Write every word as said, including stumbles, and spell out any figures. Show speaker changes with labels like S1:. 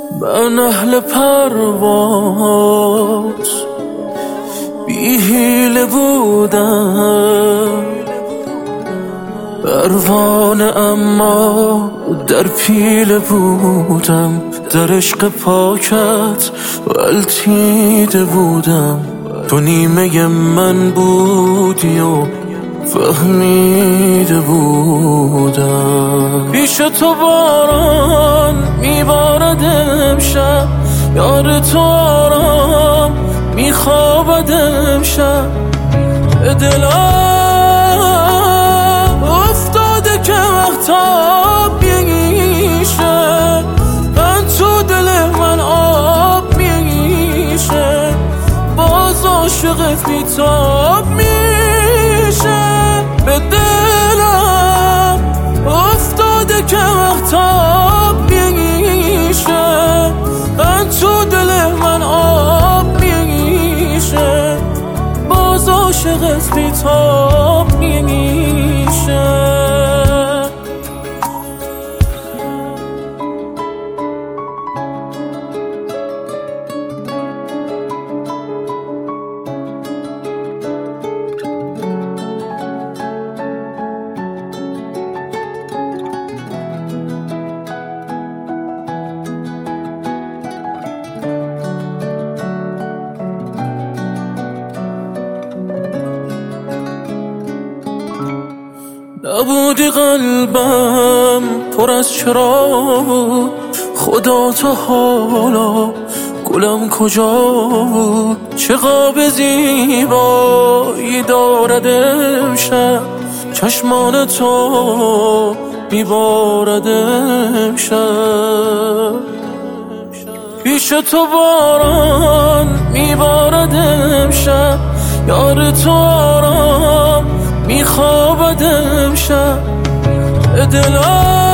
S1: من اهل پرواز بی حیله بودم، پروانه اما در پیله بودم، در عشق پاکت غلطیده بودم. تو نیمه من بودی و فهمیده بودم. پیش تو باران میبارد امشب، یار تو آرام میخوابد امشب. دلم افتاده که وقتا میشه، من تو دل من آب میشه، باز عاشقت بیتاب میشه. به دلم افتاده که وقتا میشه، من تو دل من آب میشه، باز عاشقت بیتاب میشه. نبودی قلبم پر از چرا بود، خدا تا حالا گلم کجا بود؟ چه خواب زیبایی دارد امشب، چشمان تو میبارد امشب. پیش تو باران میبارد امشب، یار تو آرام میخوابد امشب. دلم